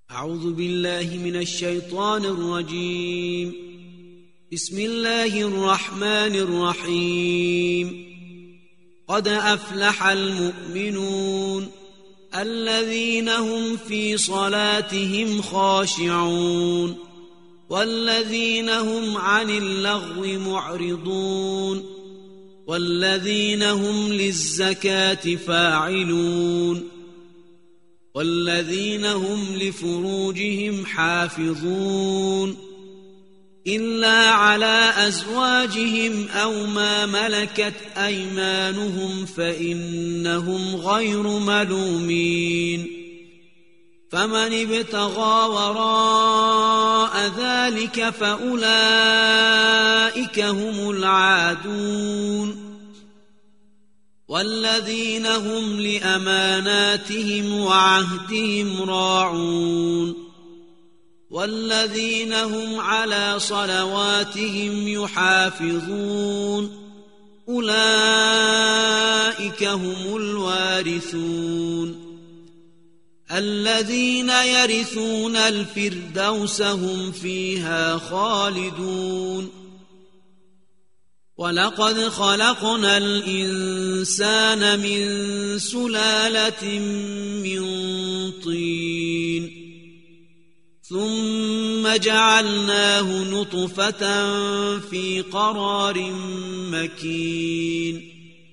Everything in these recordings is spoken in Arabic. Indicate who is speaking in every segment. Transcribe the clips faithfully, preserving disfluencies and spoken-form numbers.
Speaker 1: أعوذ بالله من الشيطان الرجيم. بسم الله الرحمن الرحيم. قد أفلح المؤمنون الذين هم في صلاتهم خاشعون والذين هم عن اللغو معرضون والذين هم للزكاة فاعلون والذين هم لفروجهم حافظون إلا على أزواجهم أو ما ملكت أيمانهم فإنهم غير ملومين. فمن ابتغى وراء ذلك فأولئك هم العادون. والذين هم لأماناتهم وعهدهم راعون والذين هم على صلواتهم يحافظون أولئك هم الوارثون الذين يرثون الفردوس هم فيها خالدون. ولقد خلقنا الإنسان من سلالة من طين ثم جعلناه نطفة في قرار مكين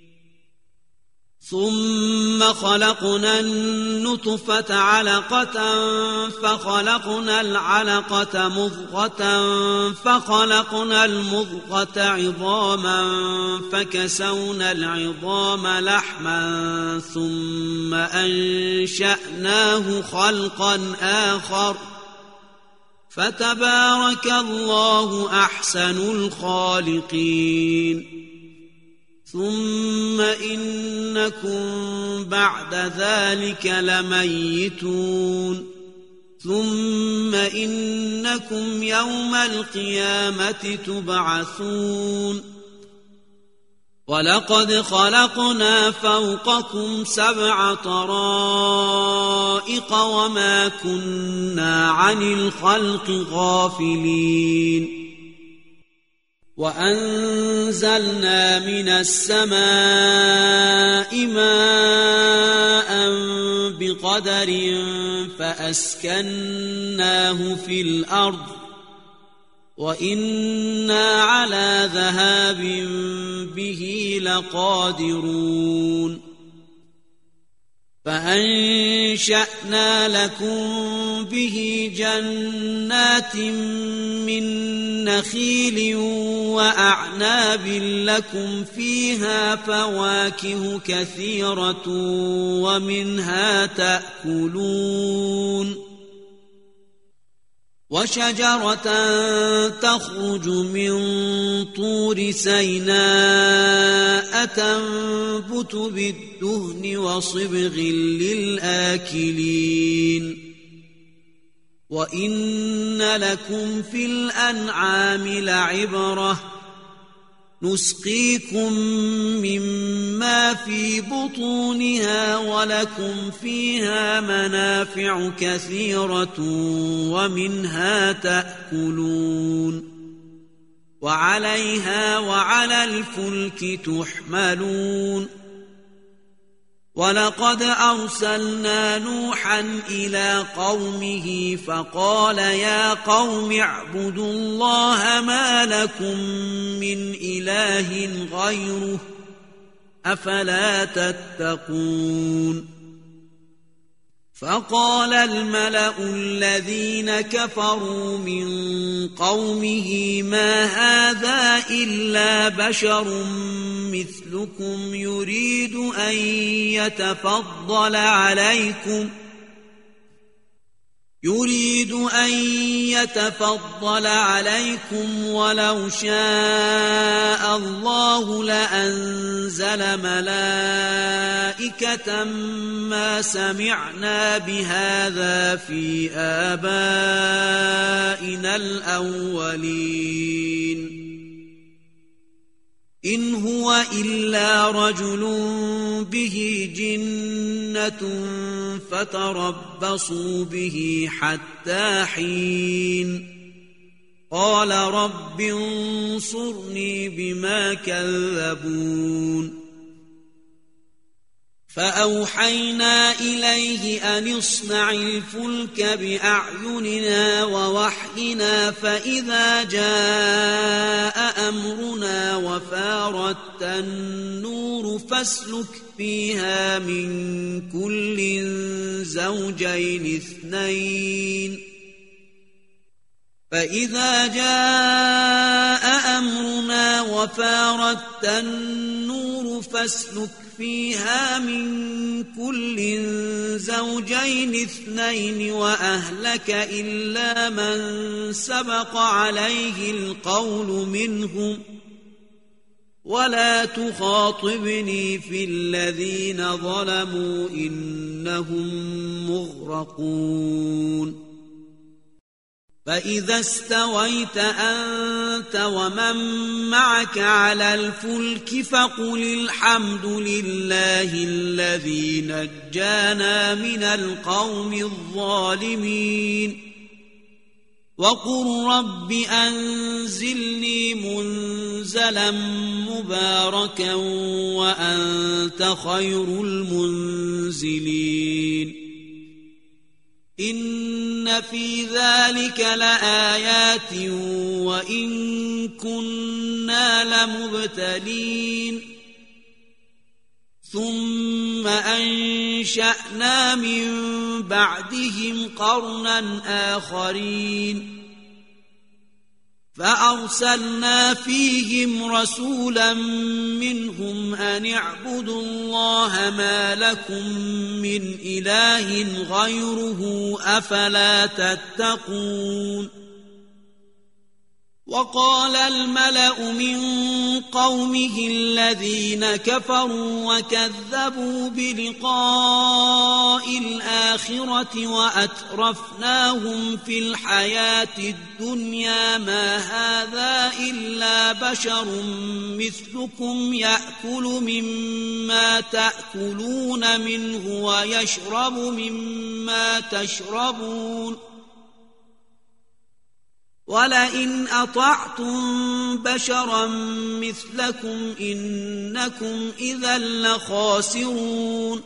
Speaker 1: ثم خلقنا النطفة علقة فخلقنا العلقة مضغة فخلقنا المضغة عظاما فكسونا العظام لحما ثم أنشأناه خلقا آخر فتبارك الله أحسن الخالقين. ثم إنكم بعد ذلك لميتون ثم إنكم يوم القيامة تبعثون. ولقد خلقنا فوقكم سبع طرائق وما كنا عن الخلق غافلين. وأنزلنا من السماء ماء بقدر فأسكناه في الأرض وإنا على ذهاب به لقادرون. فأنشأنا لكم به جنات من نخيل وأعناب لكم فيها فواكه كثيرة ومنها تأكلون. وشجرة تخرج من طور سيناء تنبت بالدهن وصبغ للآكلين. وإن لكم في الأنعام لعبرة نسقيكم مما في بطونها ولكم فيها منافع كثيرة ومنها تأكلون وعليها وعلى الفلك تحملون. ولقد أرسلنا نوحا إلى قومه فقال يا قوم اعبدوا الله ما لكم من إله غيره أفلا تتقون. فقال الملأ الذين كفروا من قومه ما هذا إلا بشر مثلكم يريد أن يتفضل عليكم يريد أن يتفضل عليكم ولو شاء الله لأنزل ملائكة ما سمعنا بهذا في آبائنا الأولين إن هو إلا رجل به جنة فتربصوا به حتى حين قال رب انصرني بما كذبون فأوحينا إليه أن اصنع الفلك بأعيننا ووحينا فإذا جاء أمرنا وفارت النور فاسلك فيها من كل زوجين اثنين فإذا جاء أمرنا وفارت النور فاسلك فيها من كل زوجين اثنين وأهلك إلا من سبق عليه القول منهم ولا تخاطبني في الذين ظلموا إنهم مغرقون فإذا استويت أنت ومن معك على الفلك فقل الحمد لله الذي نجانا من القوم الظالمين وقل رب أنزلني منزلا مباركا وأنت خير المنزلين إن في ذلك لآيات وإن كنا لمبتلين ثم أنشأنا من بعدهم قرنا آخرين فأرسلنا فيهم رسولا منهم أن اعبدوا الله ما لكم من إله غيره أفلا تتقون وقال الملأ من قومه الذين كفروا وكذبوا بلقاء الآخرة وأترفناهم في الحياة الدنيا ما هذا إلا بشر مثلكم يأكل مما تأكلون منه ويشرب مما تشربون ولئن أطعتم بشرا مثلكم إنكم إذا لخاسرون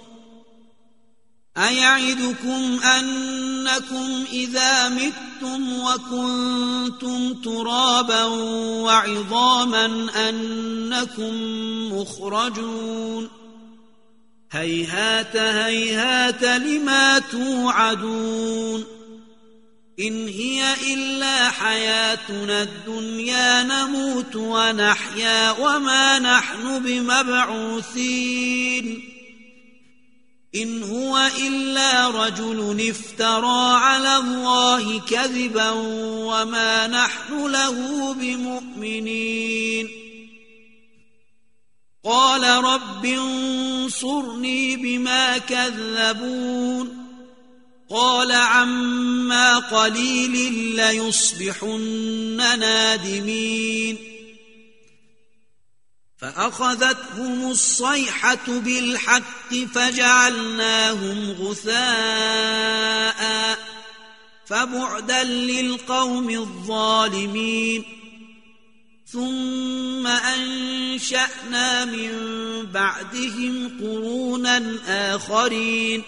Speaker 1: أيعدكم أنكم إذا متم وكنتم ترابا وعظاما أنكم مخرجون هيهات هيهات لما توعدون إن هي إلا حياتنا الدنيا نموت ونحيا وما نحن بمبعوثين إن هو إلا رجل افترى على الله كذبا وما نحن له بمؤمنين قال رب انصرني بما كذبون قال عما قليل ليصبحن نادمين فأخذتهم الصيحة بالحق فجعلناهم غثاء فبعدا للقوم الظالمين ثم أنشأنا من بعدهم قرونا آخرين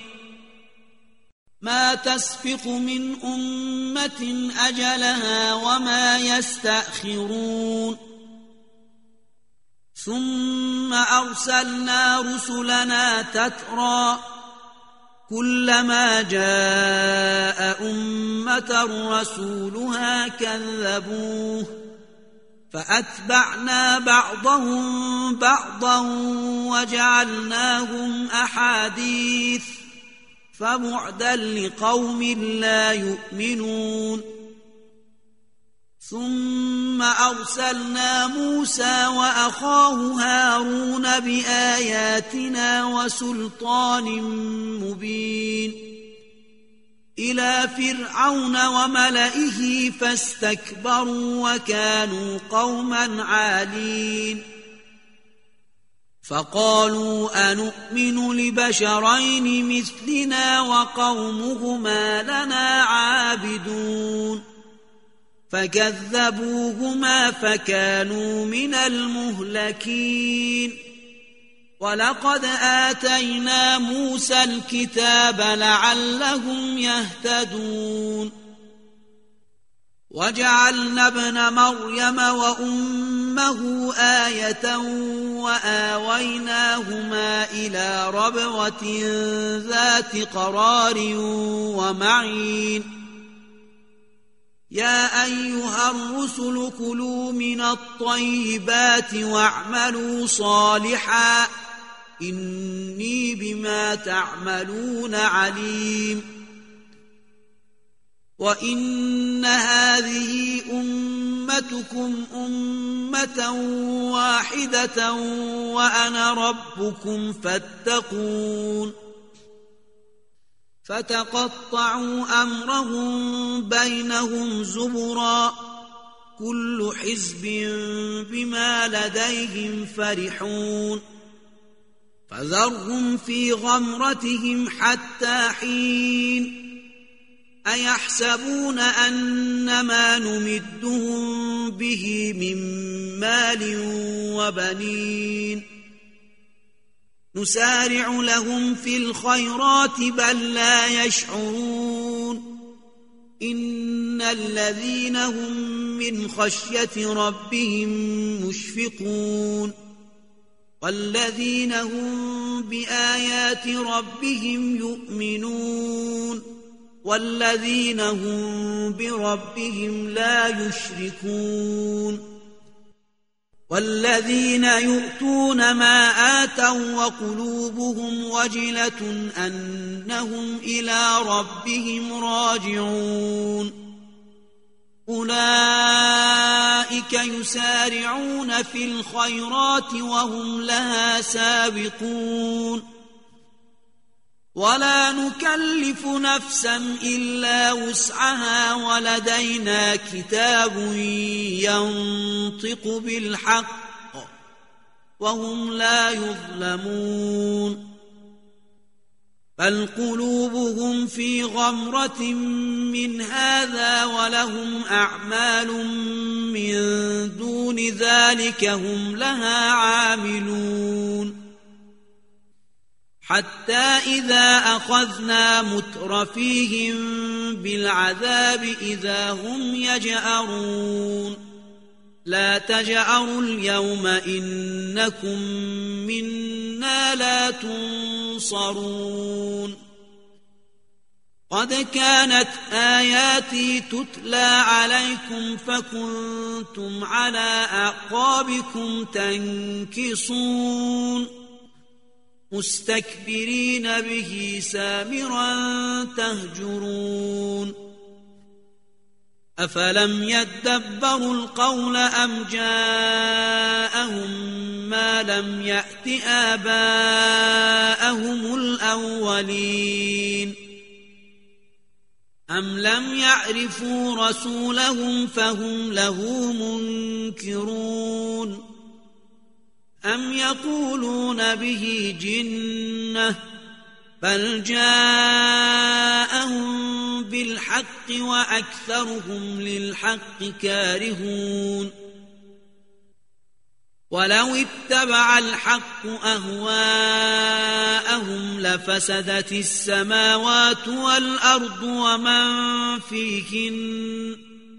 Speaker 1: ما تسبق من أمة أجلها وما يستأخرون ثم أرسلنا رسلنا تترى كلما جاء أمة رسولها كذبوه فأتبعنا بعضهم بعضا وجعلناهم أحاديث فبعدا لقوم لا يؤمنون ثم أرسلنا موسى وأخاه هارون بآياتنا وسلطان مبين إلى فرعون وملئه فاستكبروا وكانوا قوما عالين فقالوا أنؤمن لبشرين مثلنا وقومهما لنا عابدون فكذبوهما فكانوا من المهلكين ولقد آتينا موسى الكتاب لعلهم يهتدون وجعلنا ابن مريم وأمه آية وآويناهما إلى ربوة ذات قرار ومعين يا أيها الرسل كلوا من الطيبات واعملوا صالحا إني بما تعملون عليم وإن هذه أمتكم أمة واحدة وأنا ربكم فاتقون فتقطعوا أمرهم بينهم زبرا كل حزب بما لديهم فرحون فذرهم في غمرتهم حتى حين أيحسبون أن ما نمدهم به من مال وبنين نسارع لهم في الخيرات بل لا يشعرون إن الذين هم من خشية ربهم مشفقون والذين هم بآيات ربهم يؤمنون والذين هم بربهم لا يشركون والذين يؤتون ما آتوا وقلوبهم وجلة أنهم إلى ربهم راجعون أولئك يسارعون في الخيرات وهم لها سابقون ولا نكلف نفسا إلا وسعها ولدينا كتاب ينطق بالحق وهم لا يظلمون بل قلوبهم في غمرة من هذا ولهم أعمال من دون ذلك هم لها عاملون حتى إذا أخذنا مترفيهم بالعذاب إذا هم يجأرون لا تجأروا اليوم إنكم منا لا تنصرون قد كانت آياتي تتلى عليكم فكنتم على أعقابكم تنكصون مستكبرين به سامرا تهجرون أفلم يدبروا القول أم جاءهم ما لم يأت آباءهم الأولين أم لم يعرفوا رسولهم فهم له منكرون أم يقولون به جنة بل جاءهم بالحق وأكثرهم للحق كارهون ولو اتبع الحق أهواءهم لفسدت السماوات والأرض ومن فيهن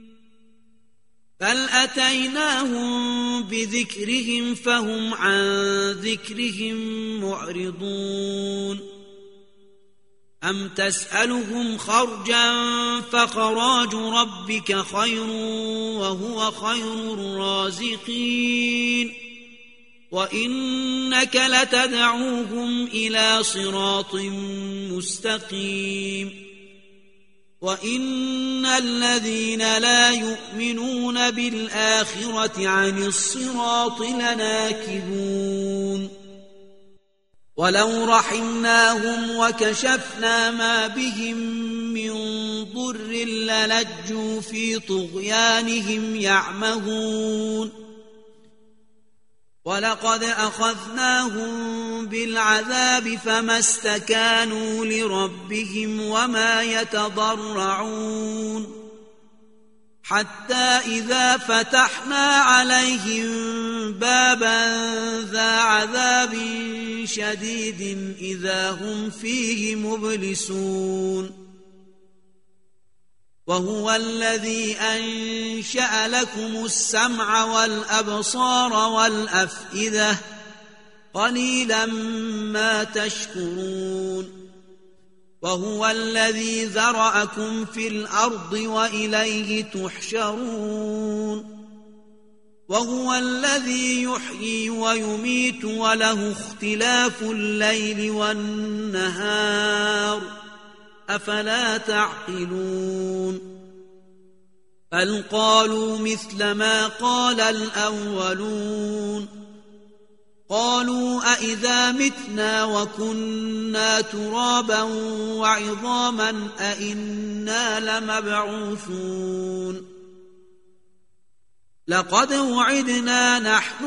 Speaker 1: بل أتيناهم بذكرهم فهم عن ذكرهم معرضون أم تسألهم خرجا فخراج ربك خير وهو خير الرازقين وإنك لتدعوهم إلى صراط مستقيم وإن الذين لا يؤمنون بالآخرة عن الصراط لناكبون ولو رحمناهم وكشفنا ما بهم من ضر للجوا في طغيانهم يعمهون ولقد أخذناهم بالعذاب فما استكانوا لربهم وما يتضرعون حتى إذا فتحنا عليهم بابا ذا عذاب شديد إذا هم فيه مبلسون وهو الذي أنشأ لكم السمع والأبصار والأفئدة قليلا ما تشكرون وهو الذي ذرأكم في الأرض وإليه تحشرون وهو الذي يحيي ويميت وله اختلاف الليل والنهار أفلا تعقلون بل قالوا مثل ما قال الأولون قالوا أئذا متنا وكنا ترابا وعظاما أئنا لمبعوثون لقد وعدنا نحن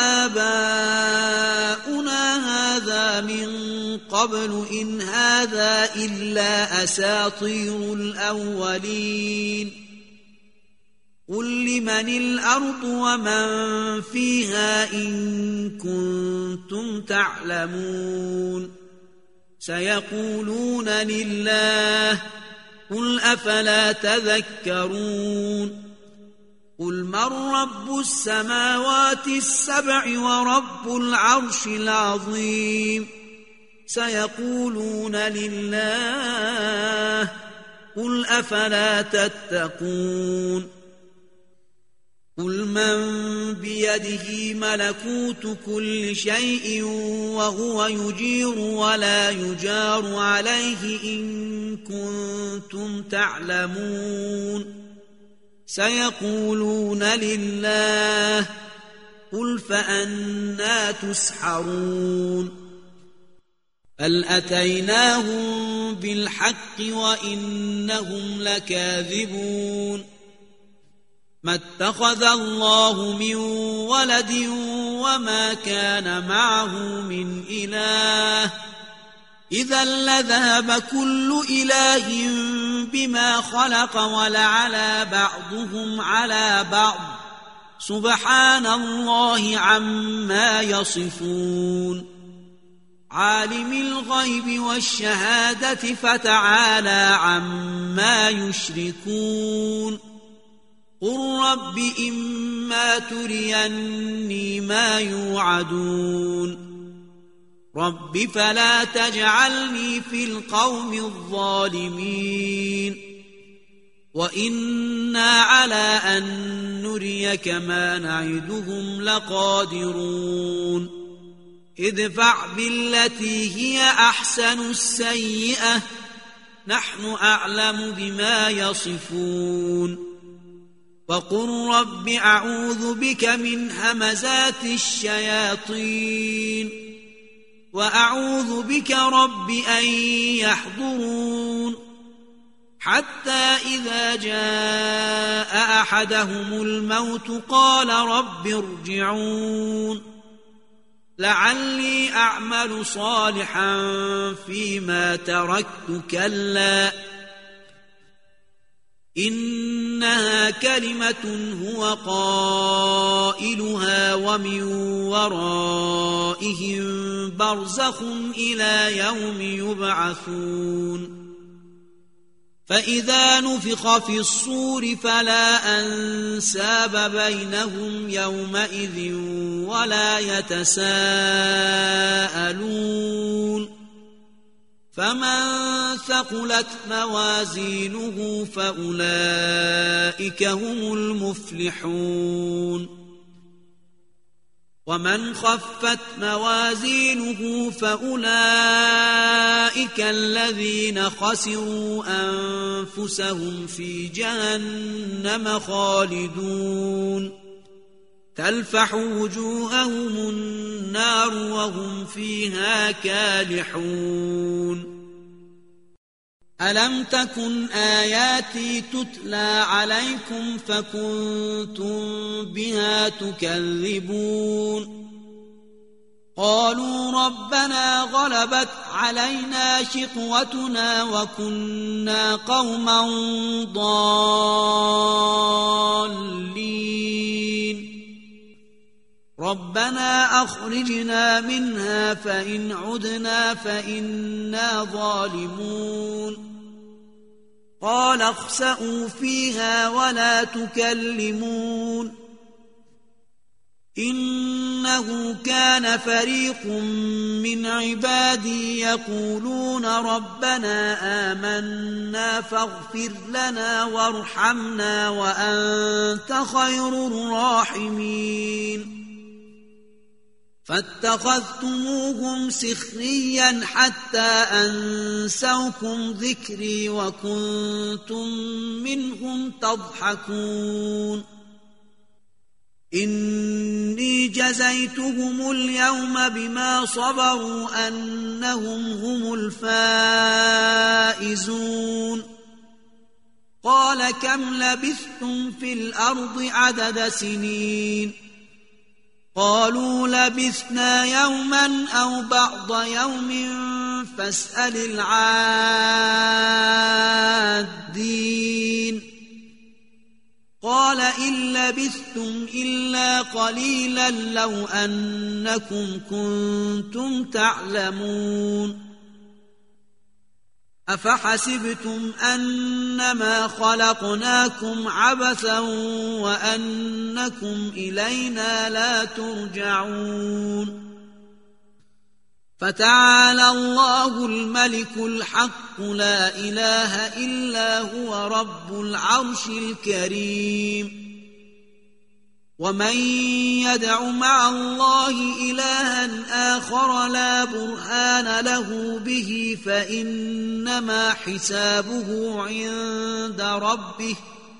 Speaker 1: وآباؤنا هذا من قبل إن هذا إلا أساطير الأولين قل لمن الأرض ومن فيها إن كنتم تعلمون سيقولون لله قل أفلا تذكرون قل من رب السماوات السبع ورب العرش العظيم سيقولون لله قل أفلا تتقون قل من بيده ملكوت كل شيء وهو يجير ولا يجار عليه إن كنتم تعلمون سيقولون لله قل فأنى تسحرون بل أتيناهم بالحق وإنهم لكاذبون ما اتخذ الله من ولد وما كان معه من إله إذا لذهب كل إله بما خلق ولعلى بعضهم على بعض سبحان الله عما يصفون عالم الغيب والشهادة فتعالى عما يشركون قل رب إما تريني ما يوعدون رب فلا تجعلني في القوم الظالمين وإنا على أن نريك ما نعدهم لقادرون ادفع بالتي هي أحسن السيئة نحن أعلم بما يصفون وقل رب أعوذ بك من همزات الشياطين وأعوذ بك رب أن يحضرون حتى إذا جاء أحدهم الموت قال رب ارجعون لعلي أعمل صالحا فيما تركت كلا إنها كلمة هو قائلها ومن ورائهم برزخ إلى يوم يبعثون فإذا نفخ في الصور فلا أنساب بينهم يومئذ ولا يتساءلون فمن ثقلت موازينه فأولئك هم المفلحون ومن خفت موازينه فأولئك الذين خسروا أنفسهم في جهنم خالدون تلفح وجوههم النار وهم فيها كالحون ألم تكن آياتي تتلى عليكم فكنتم بها تكذبون قالوا ربنا غلبت علينا شقوتنا وكنا قوما ضالين ربنا أخرجنا منها فإن عدنا فإنا ظالمون قال اخسئوا فيها ولا تكلمون إنه كان فريق من عبادي يقولون ربنا آمنا فاغفر لنا وارحمنا وأنت خير الراحمين فاتخذتموهم سخريا حتى أنسوكم ذكري وكنتم منهم تضحكون إني جزيتهم اليوم بما صبروا أنهم هم الفائزون قال كم لبثتم في الأرض عدد سنين قالوا لبثنا يوما أو بعض يوم فاسأل العادين قال إن لبثتم إلا قليلا لو أنكم كنتم تعلمون أفحسبتم أنما خلقناكم عبثا وأنكم إلينا لا ترجعون فتعالى الله الملك الحق لا إله إلا هو رب العرش الكريم ومن يدع مع الله إلها آخر لا برهان له به فإنما حسابه عند ربه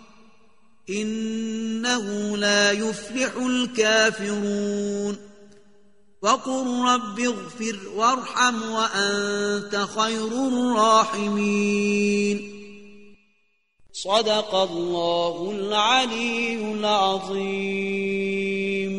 Speaker 1: إنه لا يفلح الكافرون وقل رب اغفر وارحم وأنت خير الراحمين صدق الله العلي العظيم.